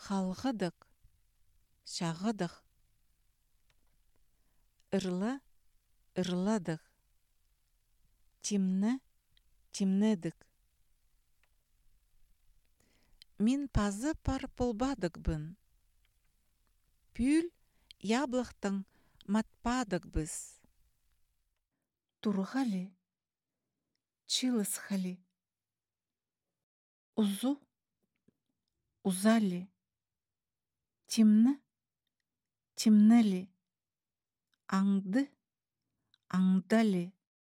халғыдық, шағыдық. Ырла, ырладық. Тимні, тимнедік. Мен пазы пар полбадық бін. Пүл яблықтың матпадық біз. Турғали, чилысхали. Узу, узали. Тимні, тимнели. Аңды, аңдали.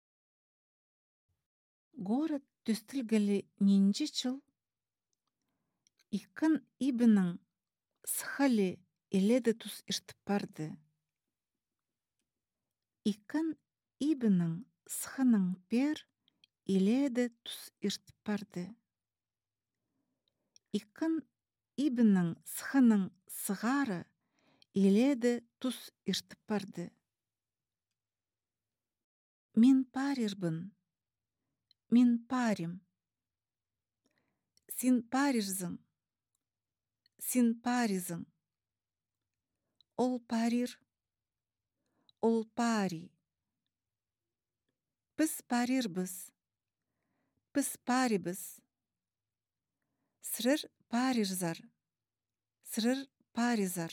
Город түстілгілі ненже чыл. Икін ибінің схали еледі тұс іштіпарды. Икін ибінің схының пер еледі тұс іштіпарды. Икін ибінің схының сығары еледі тұс іштіпарды. Мен парирбін. Мен парим. Син парирзың. Син паризың. Ол парир. Ол пари. Біз парирбіз. Біз парибіз. Сырыр парирзар. Сырыр паризар.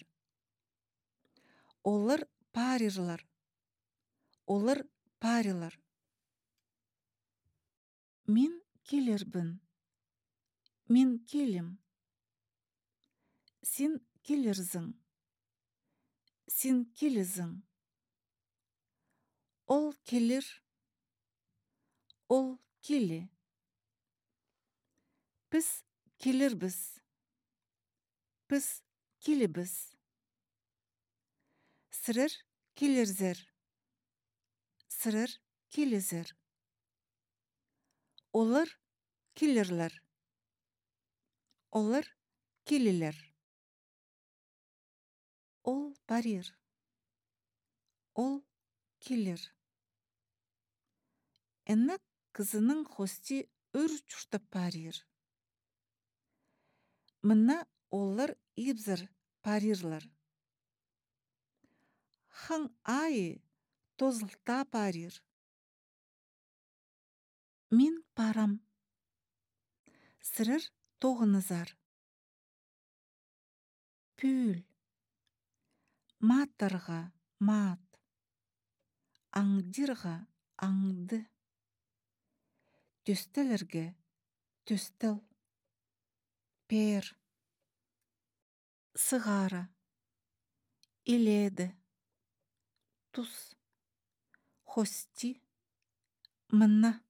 Олар парирлар. Олар парилар. Мен келербін. Мен келем. Сен келерзің. Сен келізің. Ол келер. Ол келе. Біз келербіз. Біз келебіз. Сырыр келерзер. Сырыр келезер. Олар келерлер. Олар келелер. Ол парир. Ол келер. Әннік кызының хости үр чушта парир. Мына олар ибзір парирлар. Хаң айы тозылта парир. Мен парам. Сырыр тоғынызар. Пүл. Матырға мат. Аңдирға аңды. Төстелерге төстел. Пер. Сығара. Иледі. Тус. Хости. Мына.